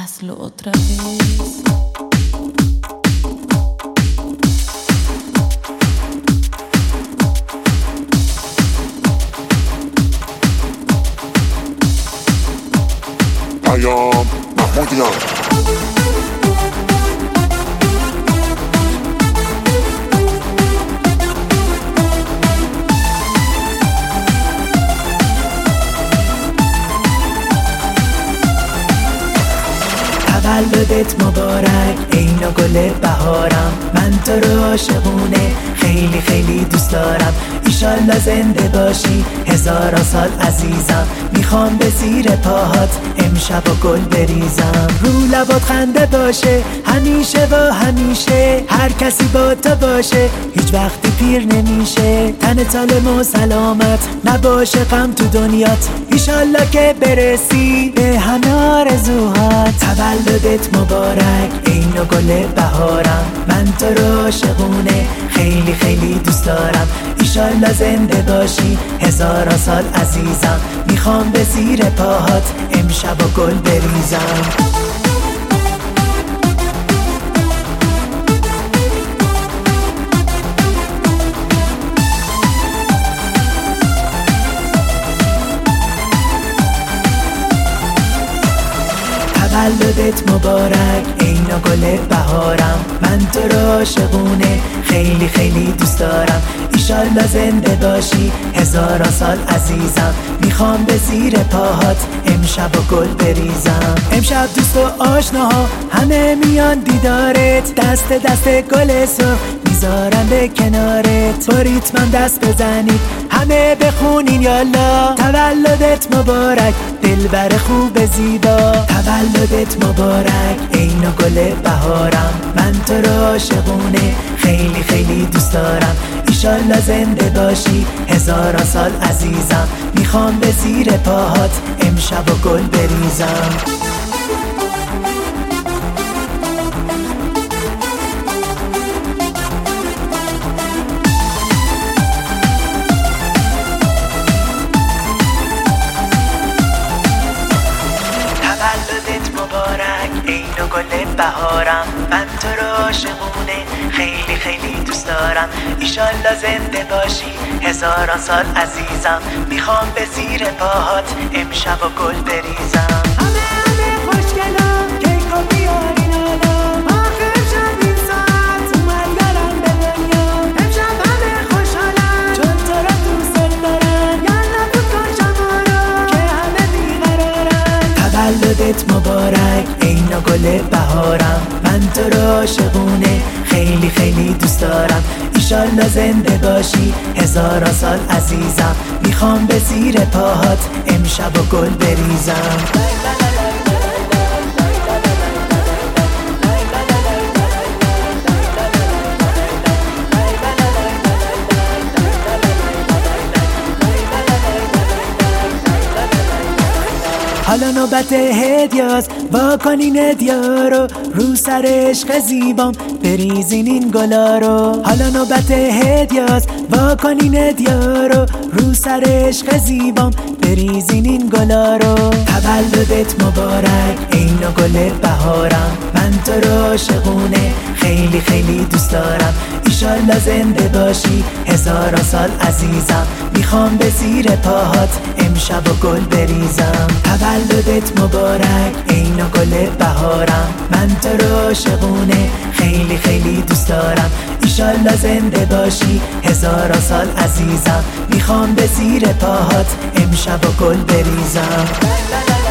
Hazlo otra vez. پیام محمودیان. تولدت مبارک ای نوگل بهارم، من تو رو عاشقونه خیلی خیلی دوست دارم. ایشالله زنده باشی هزاران سال عزیزم، میخوام به زیر پاهات امشب و گل بریزم. رو لبات خنده باشه همیشه و همیشه، هر کسی با تو باشه هیچ وقتی پیر نمیشه. تن سالم و سلامت نباشه غم تو دنیات، ایشالله که برسی به همه آرزوهات. تولدت مبارک ای نوگل بهارم، من تو رو عاشقونه خیلی خیلی دوست دارم. ایشالله زنده باشی هزاران سال عزیزم، میخوام به زیر پاهات امشب و گل بریزم. تولدت مبارک ای نوگل بهارم، من تو رو عاشقونه خیلی خیلی دوست دارم. ایشالله زنده باشی هزاران سال عزیزم، میخوام به زیر پاهات امشب و گل بریزم. امشب دوست و آشناها همه میان دیدارت، دست دست گل سرخ میذارم به کنارت. با ریتمم دست بزنید همه بخونین یالا، تولدت مبارک دلبر خوب زیبا. تولدت مبارک ای نوگل بهارم، من تو رو عاشقونه خیلی خیلی دوست دارم. ایشالله زنده باشی هزاران سال عزیزم، میخوام به زیر پاهات امشب و گل بریزم. تولدت مبارک ای نوگل بهارم، من تو رو عاشقونه خیلی خیلی دوست دارم. ایشالله زنده باشی هزاران سال عزیزم، میخوام به زیر پاهات امشب و گل بریزم. همه خوشگلم کیکو بیارین آدم، آخر شب این ساعت اومد دارم به دنیا. امشب همه خوشحالن چون تو رو دوست دارن، یالا بود کن شما رو که همه بیقرارن. تولدت مبارک ای نوگل بهارم، من تو رو عاشقونه خیلی خیلی دوست دارم. ایشالله زنده باشی هزاران سال عزیزم، میخوام به زیر پاهات امشب و گل بریزم. حالا نوبت هدیاست واکنین هدیا رو سر عشق زیبام بریزین این گلا رو. حالا نوبت هدیاست واکنین هدیا رو سر عشق زیبام بریزین این گلا رو. تولدت مبارک ای نوگل بهارم، من تو رو عاشقونه خیلی خیلی دوست دارم. ایشالله زنده باشی هزاران سال عزیزم، میخوام به زیر پاهات امشب و گل بریزم. تولدت مبارک ای نوگل بهارم، من تو رو عاشقونه خیلی خیلی دوست دارم. ایشالله زنده باشی هزاران سال عزیزم، میخوام به زیر پاهات امشب و گل بریزم.